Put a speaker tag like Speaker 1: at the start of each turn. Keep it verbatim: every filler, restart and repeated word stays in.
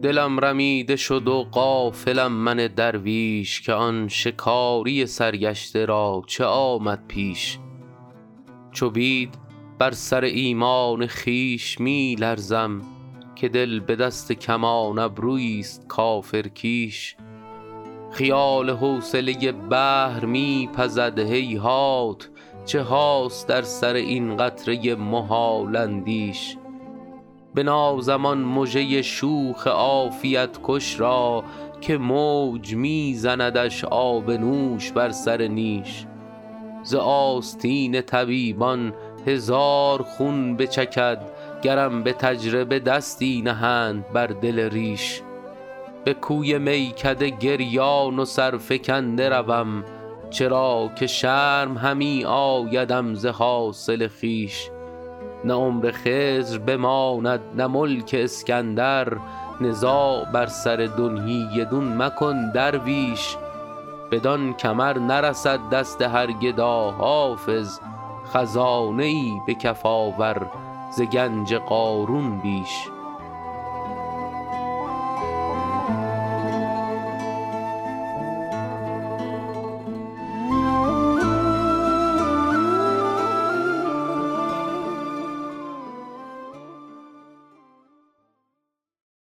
Speaker 1: دلم رمیده شد و غافلم من درویش، که آن شکاری سرگشته را چه آمد پیش. چو بید بر سر ایمان خویش می لرزم، که دل به دست کمان ابرویست کافر کیش. خیال حوصله بحر می پزد هیهات، چه هاست در سر این قطره محال اندیش. بنازم آن مژه شوخ عافیت کش را، که موج می زندش آبنوش بر سر نیش. ز آستین طبیبان هزار خون بچکد، گرم به تجربه دستی نهند بر دل ریش. به کوی میکده گریان و سرفکنده روم، چرا که شرم همی آیدم ز حاصل خویش. نه عمر خضر بماند نه ملک اسکندر، نزاع بر سر دنیی دون مکن درویش. بدان کمر نرسد دست هر گدا حافظ، خزانه ای به کف آور ز گنج قارون بیش.